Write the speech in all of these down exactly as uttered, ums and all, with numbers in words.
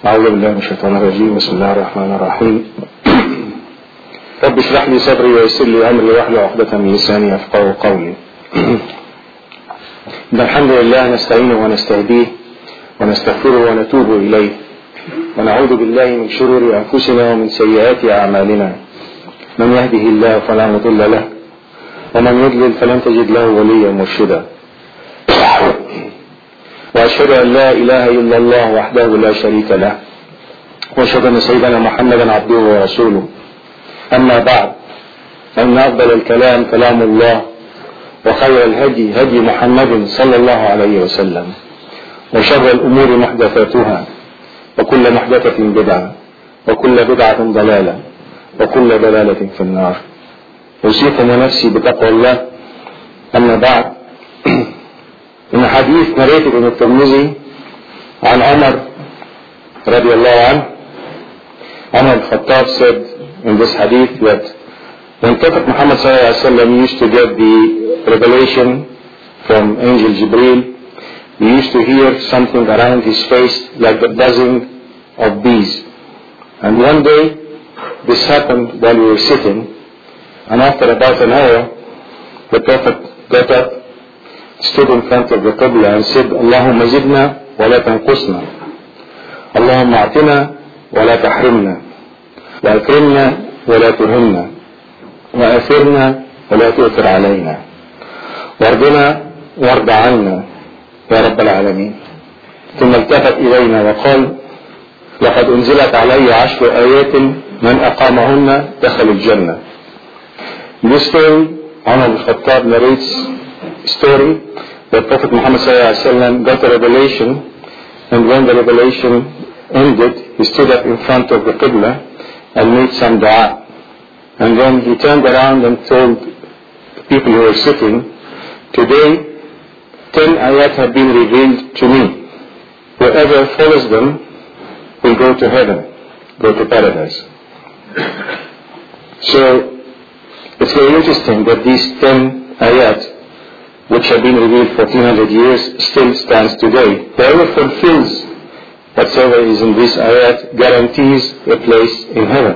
أعوذ بالله من الشيطان الرجيم. بسم الله الرحمن الرحيم. رب اشرح لي صدري ويسر لي أمري واحلل عقدة من لساني يفقهوا قولي. الحمد لله نستعينه ونستهديه ونستغفره ونتوب إليه ونعوذ بالله من شرور أنفسنا ومن سيئات أعمالنا. من يهده الله فلا مضل له ومن يضلل فلن تجد له وليا مرشدا. وأشهد أن لا إله إلا الله وحده لا شريك له وأشهد أن سيدنا محمدا عبده ورسوله. أما بعد، فإن أفضل الكلام كلام الله وخير الهدي هدي محمد صلى الله عليه وسلم وشر الأمور محدثاتها وكل محدثة بدعة وكل بدعة ضلالة وكل ضلالة في النار. أوصيكم ونفسي بتقوى الله. أما بعد، إن حديث narrated in الترمذي عن عمر رضي الله عنه. Umar al-Khattab said in this hadith that when Prophet Muhammad sallallahu alaihi wasallam used to get the revelation from Angel Jibreel, he used to hear something around his face like the buzzing of bees. And one day this happened while we were sitting, and after about an hour the Prophet got up, stood in front of the Qibla and said, Allahumma zidna wa la tanqusna, Allahumma a'tina wa la tahrimna, wa akrimna wa la tuhinna, wa athirna wa la tu'thir alayna, wardina warda anna ya Rabbal Alameen. ثم التفت إلينا وقال لقد أنزلت علي عشر آيات من أقامهن دخل الجنة. This story, Umar al-Khattab narrates story that Prophet Muhammad sallallahu alaihi wasallam got a revelation, and when the revelation ended, he stood up in front of the Qibla and made some dua. And then he turned around and told the people who were sitting, today ten ayat have been revealed to me. Whoever follows them will go to heaven, go to paradise. So it's very interesting that these ten ayat, which have been revealed for fourteen hundred years, still stands today. Whoever fulfills whatsoever is in this ayat guarantees a place in heaven.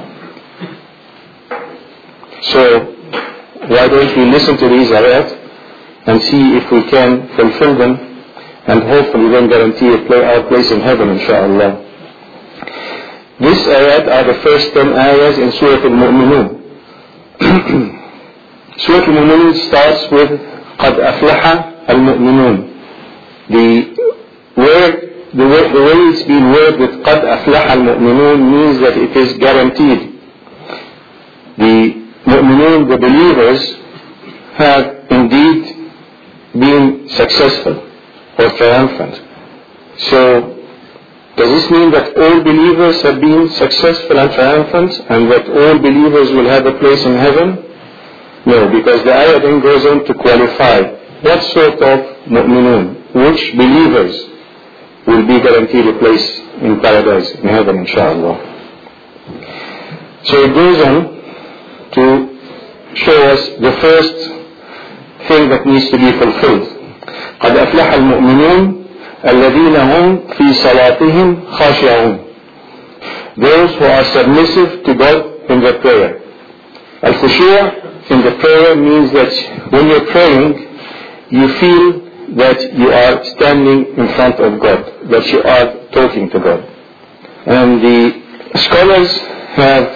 So why don't we listen to these ayat and see if we can fulfill them, and hopefully then guarantee a play, our place in heaven, inshaAllah. These ayat are the first ten ayahs in Surah Al-Mu'minun. Surah Al-Mu'minun starts with قد أفلح المؤمنون. The word, the way, the way it's been worded with قد أفلح المؤمنون means that it is guaranteed. The mu'minun, the believers, have indeed been successful or triumphant. So does this mean that all believers have been successful and triumphant and that all believers will have a place in heaven? No, because the ayah then goes on to qualify what sort of mu'minun, which believers will be guaranteed a place in paradise, in heaven, inshaAllah. So it goes on to show us the first thing that needs to be fulfilled. قد أفلح المؤمنون الذين هم في صلاتهم خاشعون. Those who are submissive to God in their prayer. Al-khushu' in the prayer means that when you're praying, you feel that you are standing in front of God, that you are talking to God. And the scholars have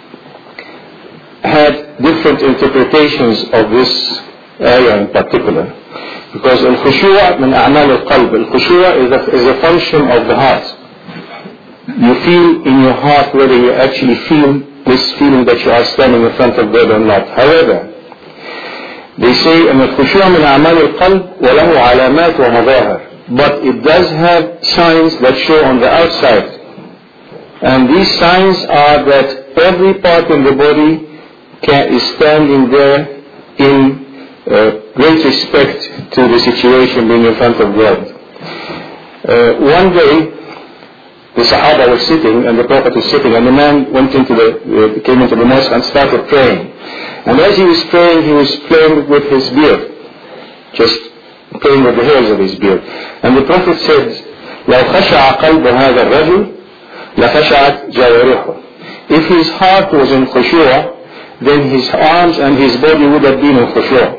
had different interpretations of this ayah in particular, because al-khushu' min a'mal al-qalb. Al-khushu' is a, is a function of the heart. You feel in your heart whether you actually feel this feeling that you are standing in front of God or not. However, they say أن الخشوع من أعمال القلب وله علامات ومظاهر, but it does have signs that show on the outside, and these signs are that every part in the body can, is standing there in uh, great respect to the situation being in front of God. Uh, one day the Sahaba were sitting and the Prophet was sitting, and the man went into the, uh, came into the mosque and started praying. And as he was praying, he was playing with his beard, just playing with the hairs of his beard. And the Prophet said, لو خشع قلب هذا الرجل لَخَشَعَتْ جَوَارِحُهُ. If his heart was in khushu', then his arms and his body would have been in khushu'.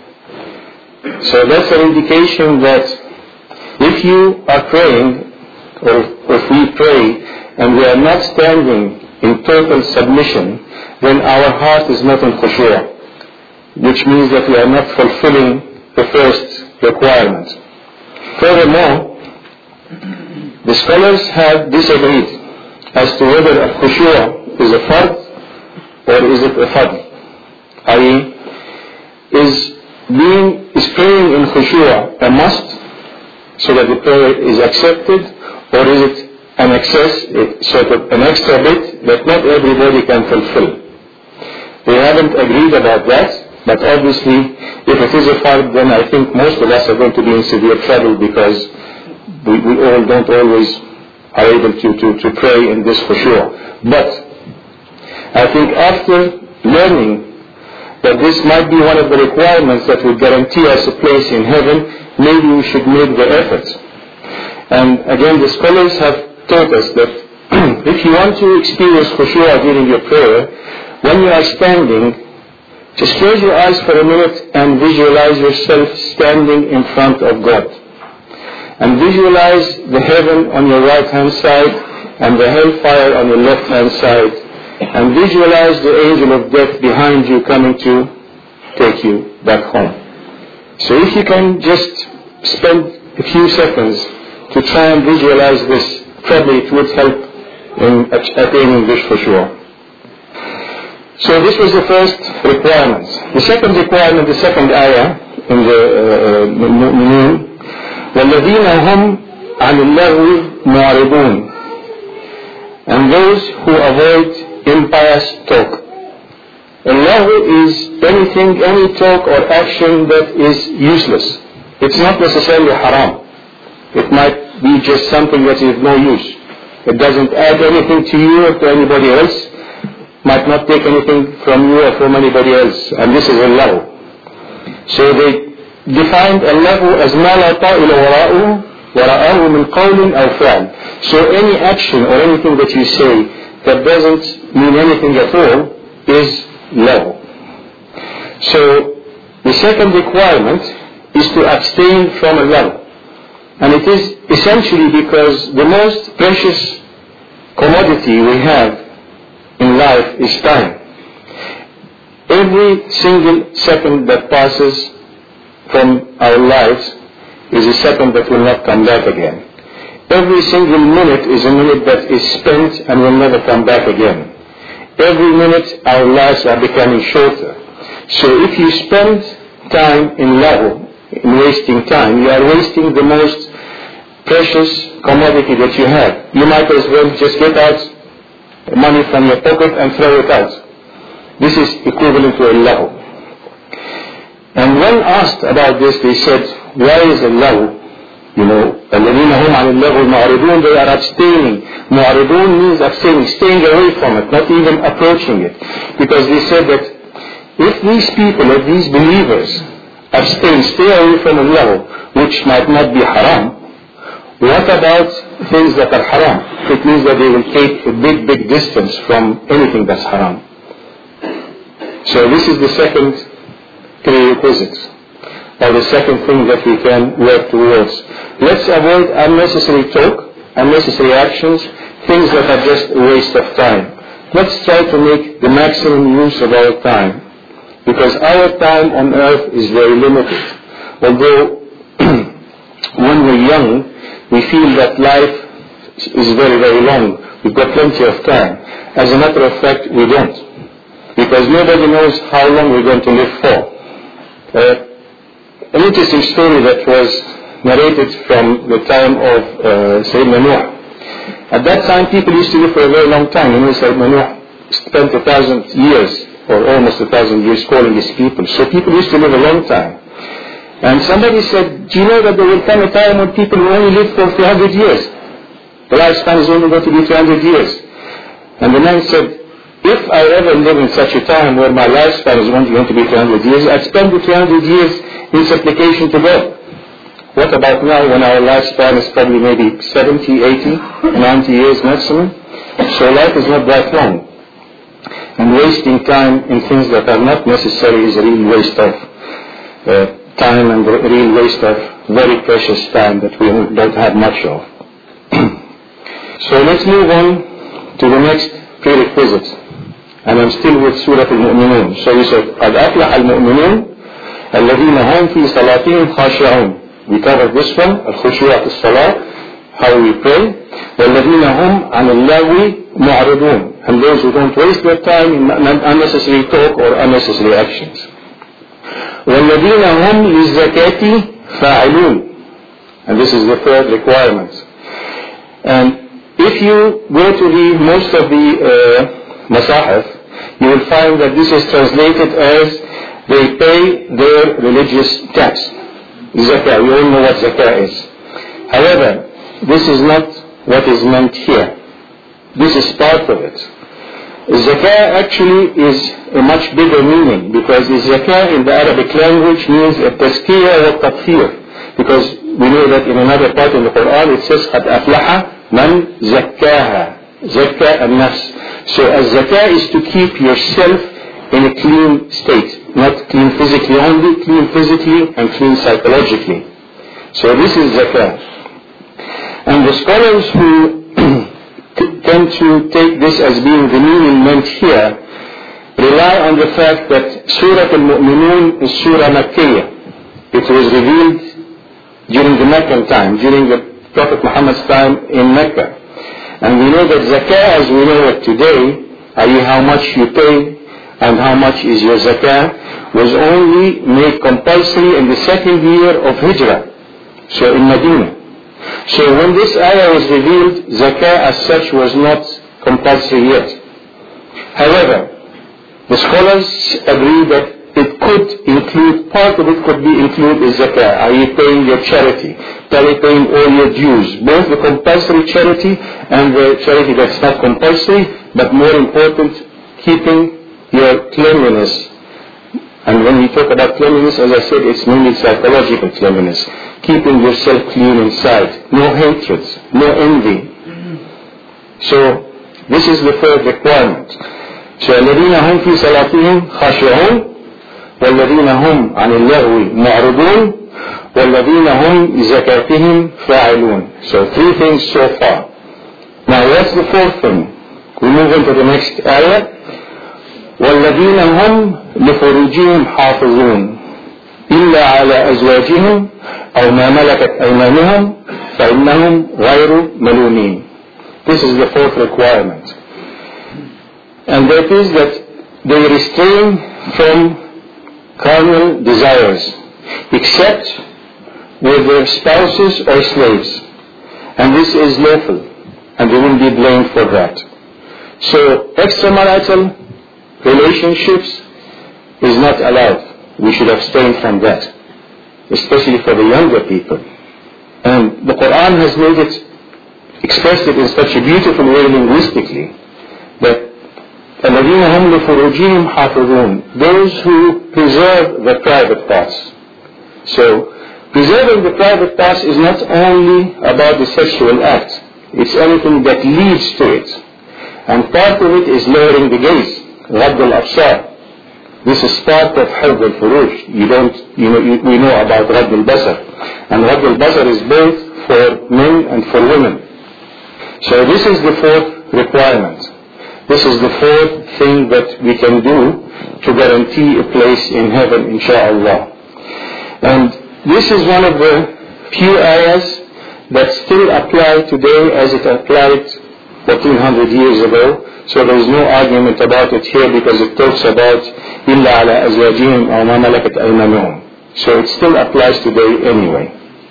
So that's an indication that if you are praying, or if we pray, and we are not standing in total submission, then our heart is not in khushu', which means that we are not fulfilling the first requirement. Furthermore, the scholars have disagreed as to whether a khushu' is a fard or is it a fadl. that is, is being is praying in khushu' a must so that the prayer is accepted, or is it an excess, sort of an extra bit that not everybody can fulfill? They haven't agreed about that, but obviously if it is a fard, then I think most of us are going to be in severe trouble, because we, we all don't always are able to, to, to pray in this khushu'. But I think after learning that this might be one of the requirements that would guarantee us a place in heaven, maybe we should make the effort. And again, the scholars have taught us that if you want to experience khushu' during your prayer, when you are standing, just close your eyes for a minute and visualize yourself standing in front of God. And visualize the heaven on your right hand side and the hellfire on your left hand side. And visualize the angel of death behind you coming to take you back home. So if you can just spend a few seconds to try and visualize this, probably it would help in attaining this khushu'. So this was the first requirement. The second requirement, the second ayah in the Mu'minun, وَالَّذِينَ هُمْ عَنِ اللَّغْوِ مُعْرِضُونَ, and those who avoid impious talk. Al-lahu is anything, any talk or action that is useless. It's not necessarily haram. It might be just something that is of no use. It doesn't add anything to you or to anybody else. Might not take anything from you or from anybody else. And this is al-lahu. So they defined al-lahu as مَا لَا طَائِلَ وَرَاءُهُ وَرَآهُ مِنْ قَوْلٍ أَوْ فَعْلٍ. So any action or anything that you say that doesn't mean anything at all is lahu. So the second requirement is to abstain from a lahu. And it is essentially because the most precious commodity we have in life is time. Every single second that passes from our lives is a second that will not come back again. Every single minute is a minute that is spent and will never come back again. Every minute our lives are becoming shorter. So if you spend time in lahu, in wasting time, you are wasting the most precious commodity that you have. You might as well just get out money from your pocket and throw it out. This is equivalent to a lahu. And when asked about this, they said, why is a lahu? You know, الَّذِينَ هُمْ عَنِ اللَّغْوِ مُعْرِضُونَ, they are abstaining. Mu'ridun means abstaining, staying away from it, not even approaching it. Because they said that if these people, if these believers abstain, stay away from Allah, which might not be haram, what about things that are haram? It means that they will take a big, big distance from anything that's haram. So this is the second prerequisite, or the second thing that we can work towards. Let's avoid unnecessary talk, unnecessary actions, things that are just a waste of time. Let's try to make the maximum use of our time, because our time on earth is very limited. Although when we're young, we feel that life is very, very long. We've got plenty of time. As a matter of fact, we don't, because nobody knows how long we're going to live for. Uh, an interesting story that was narrated from the time of uh, Sayyidina Nuh. At that time, people used to live for a very long time. You know, Sayyidina Nuh spent a thousand years, or almost a thousand years, calling his people. So people used to live a long time. And somebody said, do you know that there will come a time when people will only live for three hundred years? The lifespan is only going to be three hundred years. And the man said, if I ever live in such a time where my lifespan is only going to be three hundred years, I'd spend the three hundred years in supplication to God. What about now when our lifespan is probably maybe seventy, eighty, ninety years maximum? So life is not that long. And wasting time in things that are not necessary is a real waste of uh, time and a real waste of very precious time that we don't have much of. So let's move on to the next prerequisite. And I'm still with Surah Al-Mu'minun. So we said, قَدْ أَفْلَحَ الْمُؤْمِنُونَ الَّذِينَ هُمْ فِي صَلَاتِهِمْ خَاشِعُونَ. We covered this one, al-khushu' fi salah, how we pray. وَالَّذِينَ هُمْ عَنِ اللَّغْوِ مُعْرِضُونَ. And those who don't waste their time in unnecessary talk or unnecessary actions. وَالَّذِينَ هُمْ لِلزَّكَاةِ فَاعِلُونَ. And this is the third requirement. And if you go to the most of the uh, Masahif, you will find that this is translated as they pay their religious tax. Zakah, we all know what zakah is. However, this is not what is meant here. This is part of it. Zakah actually is a much bigger meaning, because the zakah in the Arabic language means a tazkiyah wa tatfir. Because we know that in another part in the Quran it says قَدْ أَفْلَحَ مَنْ زَكَّاهَا. Zakah al-nafs. So az-zakah is to keep yourself in a clean state. Not clean physically only, clean physically and clean psychologically. So this is zakah. And the scholars who tend to take this as being the meaning meant here rely on the fact that Surah Al-Mu'minun is Surah Makkiyah. It was revealed during the Meccan time, during the Prophet Muhammad's time in Mecca. And we know that zakah, as we know it today, that is how much you pay and how much is your zakah, was only made compulsory in the second year of Hijrah, so in Medina. So when this ayah was revealed, zakah as such was not compulsory yet. However, the scholars agree that it could include, part of it could be included is zakah. Are you paying your charity? Are you paying all your dues? Both the compulsory charity and the charity that's not compulsory, but more important, keeping your cleanliness. And when we talk about cleanliness, as I said, it's mainly psychological cleanliness. Keeping yourself clean inside. No hatred, no envy. So, this is the third requirement. So, الَّذِينَ هُمْ فِي صَلَاتِهِمْ خَاشِعُونَ وَالَّذِينَ هُمْ عَنِ اللَّغْوِ مُعْرِضُونَ وَالَّذِينَ هُمْ لِزَكَاتِهِمْ فَاعِلُونَ. So three things so far. Now what's the fourth thing? We move into the next ayah. وَالَّذِينَ هُمْ لِفُرُوجِهِمْ حَافِظُونَ إِلَّا عَلَى أَزْوَاجِهِمْ أَوْ مَا مَلَكَتْ أَيْمَانُهُمْ فَإِنَّهُمْ غَيْرُ مَلُومِينَ. This is the fourth requirement. And that is that they restrain from carnal desires, except with their spouses or slaves. And this is lawful, and they will be blamed for that. So, extramarital relationships is not allowed. We should abstain from that, especially for the younger people. And the Quran has made it, expressed it in such a beautiful way linguistically, that الَّذِينَ هُمْ لِفُرُوجِهِمْ حَافِظُونَ. Those who preserve the private parts. So, preserving the private parts is not only about the sexual act. It's anything that leads to it. And part of it is lowering the gaze. غَضُّ الْأَبْصَارِ. This is part of حَفْظ الْفُرُوج. You don't, you know, you, we know about غَضُّ الْبَصَرِ. And غَضُّ الْبَصَرِ is both for men and for women. So this is the fourth requirement. This is the fourth thing that we can do to guarantee a place in heaven, insha'Allah. And this is one of the few ayahs that still apply today as it applied fourteen hundred years ago. So there is no argument about it here, because it talks about إِلَّا عَلَى أَزْوَاجِهِمْ أَوْ مَا مَلَكَتْ أَيْمَانُهُمْ. So it still applies today anyway.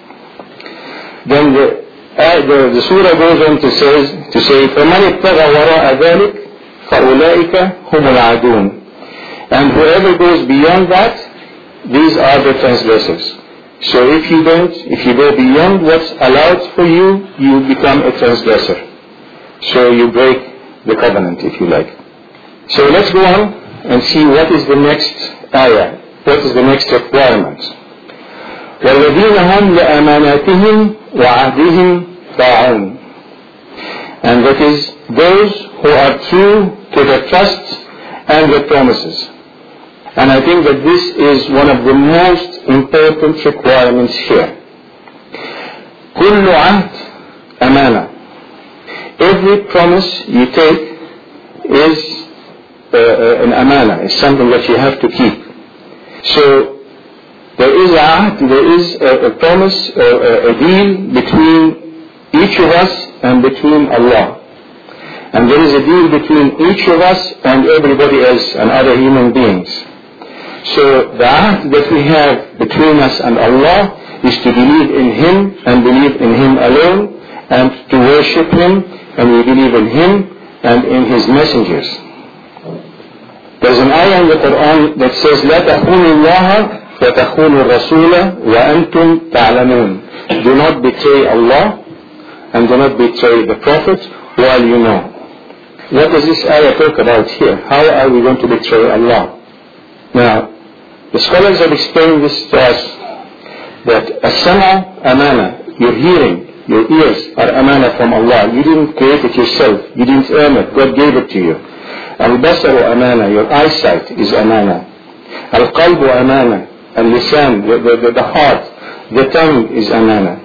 Then the, uh, the, the surah goes on to, says, to say فَمَنِ ابْتَغَى وَرَاءَ ذَلِكَ فَأُولَٰئِكَ هُمُ الْعَادُونَ. And whoever goes beyond that, these are the transgressors. So if you don't, if you go beyond what's allowed for you, you become a transgressor. So you break the covenant, if you like. So let's go on and see what is the next ayah. What is the next requirement? وَالَّذِينَ هُمْ لِأَمَانَاتِهِمْ وَعَهْدِهِمْ رَاعُونَ. And that is those who are true to the trust and the promises. And I think that this is one of the most important requirements here. كل عهد أمانة. Every promise you take is uh, uh, an amana, is something that you have to keep. So there is a ahd, there is a, a promise, a, a deal between each of us and between Allah. And there is a deal between each of us and everybody else and other human beings. So the ahd that we have between us and Allah is to believe in Him and believe in Him alone and to worship Him, and we believe in Him and in His messengers. There's an ayah in the Quran that says لا تخونوا الله وتخونوا الرسول وأنتم تعلمون. Do not betray Allah and do not betray the Prophet while you know. What does this ayah talk about here? How are we going to betray Allah? Now, the scholars have explained this to us, that as-sama amana, your hearing, your ears are amana from Allah. You didn't create it yourself. You didn't earn it. God gave it to you. Al-basaru amana, your eyesight is amana. Al-qalbu amana, al-lisan, the, the, the heart, the tongue is amana.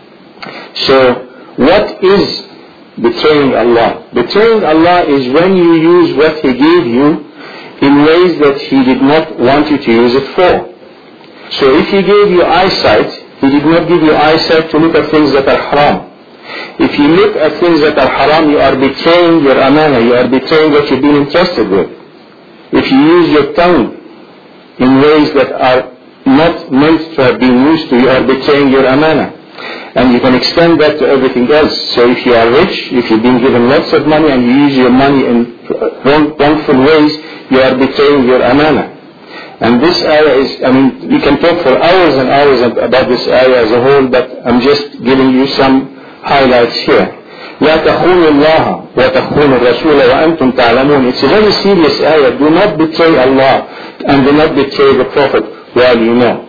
So, what is betraying Allah? Betraying Allah is when you use what He gave you in ways that He did not want you to use it for. So if He gave you eyesight, He did not give you eyesight to look at things that are haram. If you look at things that are haram, you are betraying your amana, you are betraying what you've been entrusted with. If you use your tongue in ways that are not meant to have been used to, you are betraying your amana. And you can extend that to everything else. So if you are rich, if you've been given lots of money and you use your money in wrong, wrongful ways, you are betraying your amana. And this ayah is, I mean, we can talk for hours and hours about this ayah as a whole, but I'm just giving you some highlights here. لا تخونوا الله وتخونوا الرسول وأنتم تعلمون. It's a very serious ayah. Do not betray Allah and do not betray the Prophet while you know.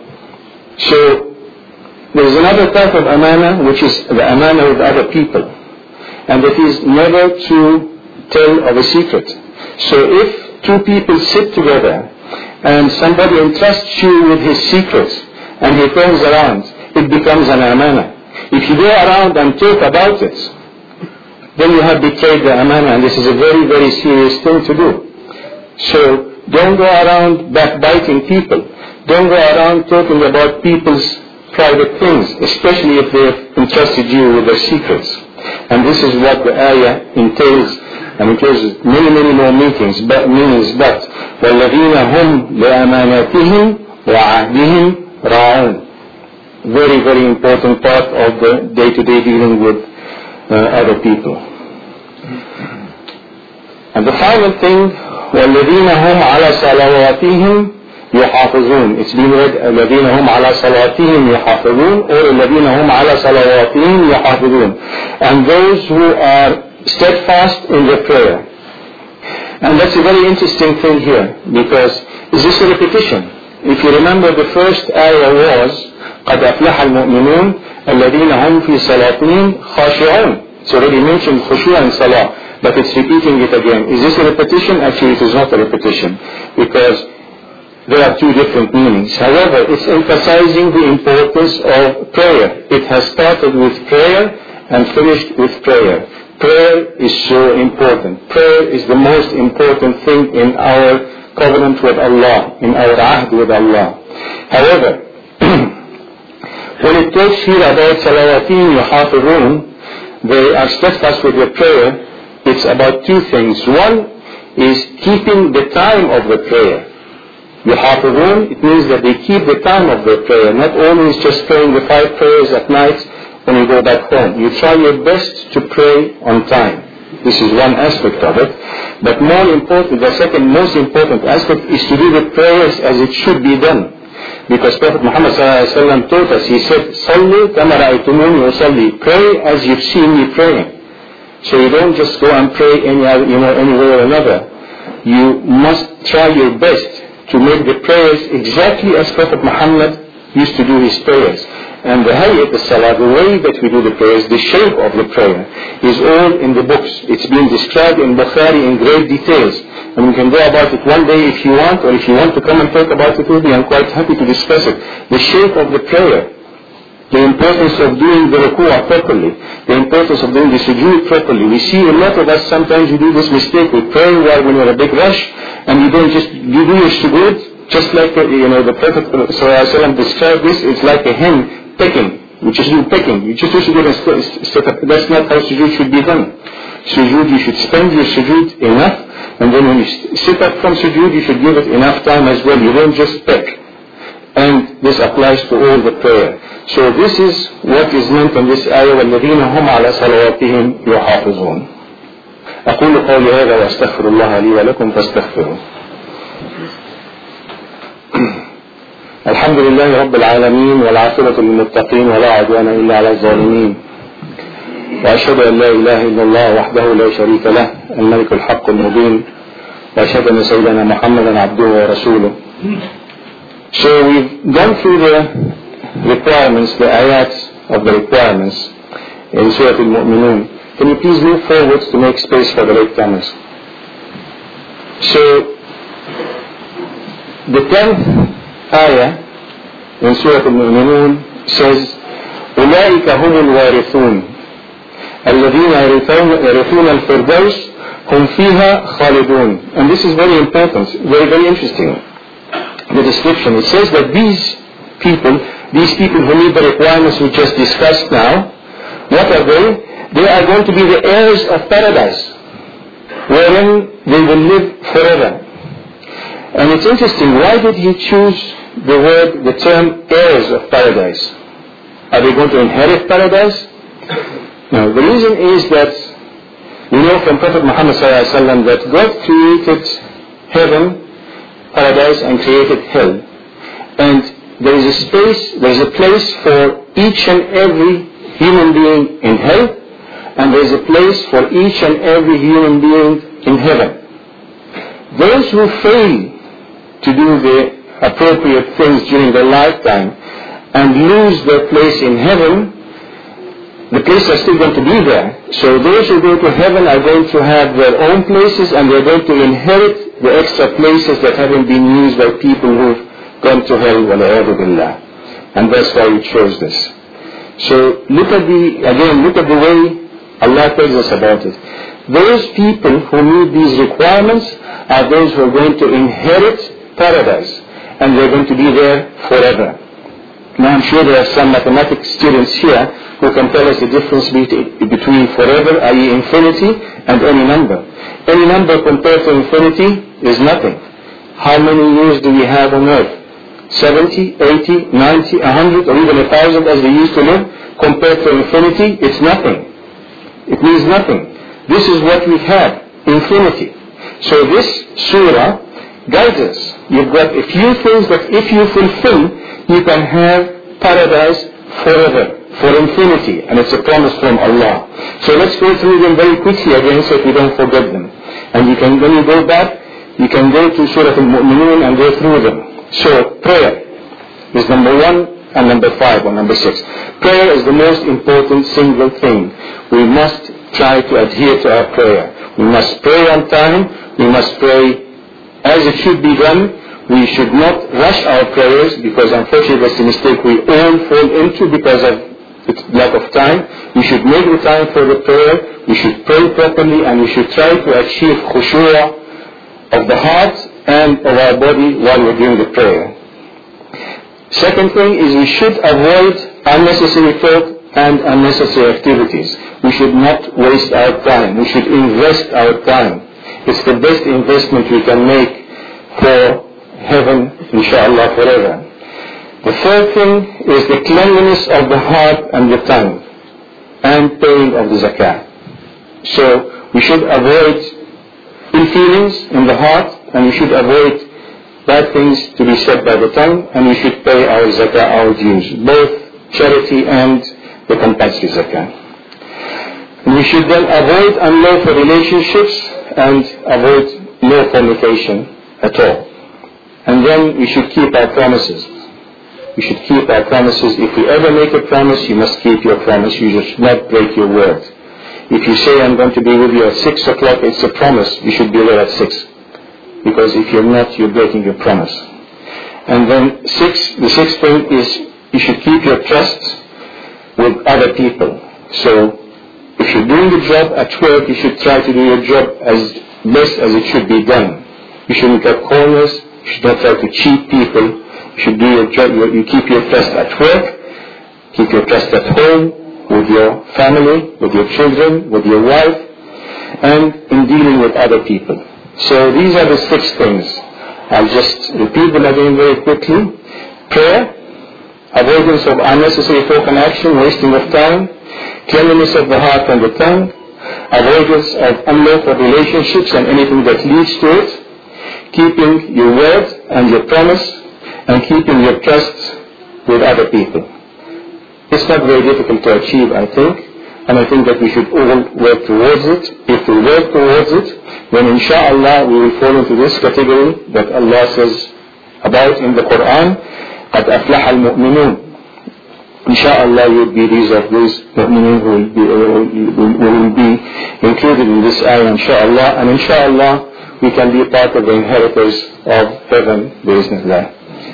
So there is another type of amana, which is the amana with other people, and that is never to tell of a secret. So if two people sit together and somebody entrusts you with his secrets and he turns around, it becomes an amana. If you go around and talk about it, then you have betrayed the amana, and this is a very, very serious thing to do. So don't go around backbiting people. Don't go around talking about people's private things, especially if they have entrusted you with their secrets. And this is what the ayah entails. And it gives many, many more meanings, but meanings, but وَالَّذِينَ هُمْ لِأَمَانَاتِهِمْ وَعَهْدِهِمْ رَاعُونَ. Very, very important part of the day-to-day dealing with uh, other people. And the final thing, وَالَّذِينَ هُمْ عَلَى صَلَوَاتِهِمْ يحافظون. It's been read الذين هم على صلواتهم يحافظون or الذين هم على صلواتهم يحافظون. And those who are steadfast in their prayer. And that's a very interesting thing here, because is this a repetition? If you remember, the first ayah was قد أفلح المؤمنون الذين هم في صلاتهم خاشعون. It's already mentioned khushu' and salah, but it's repeating it again. Is this a repetition? Actually, it is not a repetition, because there are two different meanings. However, it's emphasizing the importance of prayer. It has started with prayer and finished with prayer. Prayer is so important. Prayer is the most important thing in our covenant with Allah, in our ahd with Allah. However, when it talks here about salawatihim yuhafizun, they are steadfast with their prayer, it's about two things. One is keeping the time of the prayer. Yuhafizun, it means that they keep the time of their prayer, not only is just praying the five prayers at night when you go back home. You try your best to pray on time. This is one aspect of it. But more important, the second most important aspect is to do the prayers as it should be done. Because Prophet Muhammad sallallahu alaihi wasallam taught us, he said, "Sallu kama ra'aytumuni usalli." Pray as you've seen me praying. So you don't just go and pray any other, you know, anywhere or another. You must try your best to make the prayers exactly as Prophet Muhammad used to do his prayers. and the hayat as-salah, the way that we do the prayers, the shape of the prayer, is all in the books. It's been described in Bukhari in great details. And we can go about it one day if you want, or if you want to come and talk about it with me, I'm quite happy to discuss it. The shape of the prayer, the importance of doing the ruku'ah properly, the importance of doing the sujood properly. We see a lot of us, sometimes you do this mistake with prayer while when you're in a big rush, and you don't just, you do your sujood, just like, uh, you know, the Prophet ﷺ described this, it's like a hen pecking. You just do pecking. You just do sujood and set up. That's not how sujood should be done. Sujood, you should spend your sujood enough, and then when you sit up from sujood, you should give it enough time as well. You don't just peck. And this applies to all the prayer. So this is what is meant in this ayah, وَالَّذِينَ هُمْ عَلَى صَلَوَاتِهِمْ يُحَافِظُونَ. أقول قولي هذا وأستغفر الله لي ولكم فاستغفروه. الحمد لله رب العالمين والعاقبة للمتقين ولا عدوان إلا على الظالمين وأشهد أن لا إله إلا الله وحده لا شريك له الملك الحق المبين وأشهد أن سيدنا محمدا عبده ورسوله. So we've gone through the requirements, the ayats of the requirements in Surah Al-Mu'minun. Can you please move forward to make space for the latecomers? So the tenth ayah in Surah Al-Mu'minun says أولئك هم الوارثون الذين يرثون الفردوس هم فيها خالدون. And this is very important, very very interesting, the description. It says that these people, these people who meet the requirements we just discussed now, what are they? They are going to be the heirs of paradise, wherein they will live forever. And it's interesting, why did he choose the word, the term heirs of paradise? Are they going to inherit paradise? No, the reason is that we know from Prophet Muhammad sallallahu alaihi wasallam that God created heaven, paradise, and created hell. And there is a space, there is a place for each and every human being in hell, and there is a place for each and every human being in heaven. Those who fail to do the appropriate things during their lifetime and lose their place in heaven, the places are still going to be there. So those who go to heaven are going to have their own places, and they're going to inherit the extra places that haven't been used by people who've gone to hell, وَلَعِيَاذُ بِاللَّهِ. And that's why we chose this. So look at the, again, look at the way Allah tells us about it. Those people who meet these requirements are those who are going to inherit paradise, and they're going to be there forever. Now I'm sure there are some mathematics students here who can tell us the difference between forever, that is infinity, and any number. Any number compared to infinity is nothing. How many years do we have on earth? seventy, eighty, ninety, one hundred, or even a thousand as we used to live? Compared to infinity, it's nothing. It means nothing. This is what we have, infinity. So this surah guides us. You've got a few things that if you fulfill, you can have paradise forever, for infinity, and it's a promise from Allah. So let's go through them very quickly again so that we don't forget them. And you can, when you go back, you can go to Surah Al-Mu'minun and go through them. So prayer is number one and number five or number six. Prayer is the most important single thing. We must try to adhere to our prayer. We must pray on time. We must pray as it should be done. We should not rush our prayers, because unfortunately that's a mistake we all fall into because of lack of time. We should make the time for the prayer. We should pray properly, and we should try to achieve khushu' of the heart and of our body while we're doing the prayer. Second thing is we should avoid unnecessary thought and unnecessary activities. We should not waste our time. We should invest our time. It's the best investment we can make for heaven, inshallah, forever. The third thing is the cleanliness of the heart and the tongue, and paying of the zakah. So we should avoid ill feelings in the heart, and we should avoid bad things to be said by the tongue, and we should pay our zakah, our dues, both charity and the compulsory zakah. And we should then avoid unlawful relationships and avoid no fornication at all. And then we should keep our promises. we should keep our promises. If you ever make a promise, you must keep your promise. You should not break your word. If you say, I'm going to be with you at six o'clock, it's a promise. You should be there at six. Because if you're not, you're breaking your promise. And then six, the sixth thing is you should keep your trust with other people. So if you're doing the job at work, you should try to do your job as best as it should be done. You shouldn't cut corners. You should not try to cheat people. You should do your job. You keep your trust at work. Keep your trust at home, with your family, with your children, with your wife, and in dealing with other people. So these are the six things. I'll just repeat them again very quickly. Prayer, avoidance of unnecessary talk and action, wasting of time, cleanliness of the heart and the tongue, avoidance of unlawful relationships and anything that leads to it, keeping your word and your promise, and keeping your trust with other people. It's not very difficult to achieve, I think, and I think that we should all work towards it. If we work towards it, then inshallah we will fall into this category that Allah says about in the Quran, قَدْ أَفْلَحَ الْمُؤْمِنُونَ. Inshallah you will be these of those mu'mineen who will be, uh, will, will be included in this ayah, inshallah, and inshallah we can be part of the inheritors of heaven, bi'idhnillah.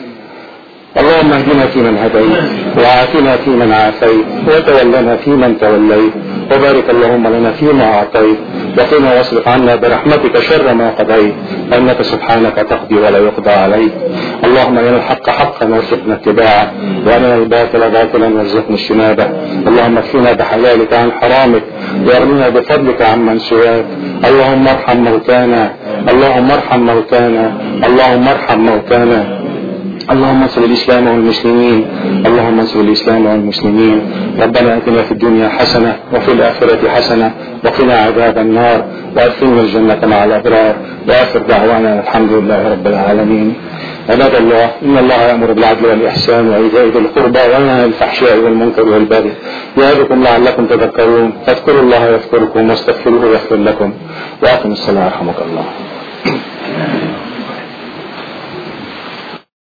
اللهم اهدنا فيمن هديت وعافنا فيمن عافيت وتولنا فيمن توليت وبارك اللهم لنا فيما أعطيت وقنا واصرف عنا برحمتك شر ما قضيت فإنك سبحانك تقضي ولا يقضى عليك. اللهم أرنا الحق حقا وارزقنا اتباعه وأرنا الباطل باطلا وارزقنا اجتنابه. اللهم اكفنا بحلالك عن حرامك وأغننا بفضلك عمن سواك. اللهم ارحم موتانا اللهم ارحم موتانا اللهم ارحم موتانا. اللهم انصر الإسلام والمسلمين اللهم انصر الإسلام والمسلمين. ربنا آتنا في الدنيا حسنة وفي الآخرة حسنة وقنا عذاب النار وأدخلنا الجنة مع الأبرار وآخر دعوانا الحمد لله رب العالمين. عباد الله، إن الله يأمر بالعدل والإحسان وإيتاء ذي القربى وينهى عن الفحشاء والمنكر والبغي يعظكم لعلكم تذكرون. فاذكروا الله يذكركم واستغفروه يغفر لكم وأقم الصلاة رحمك الله.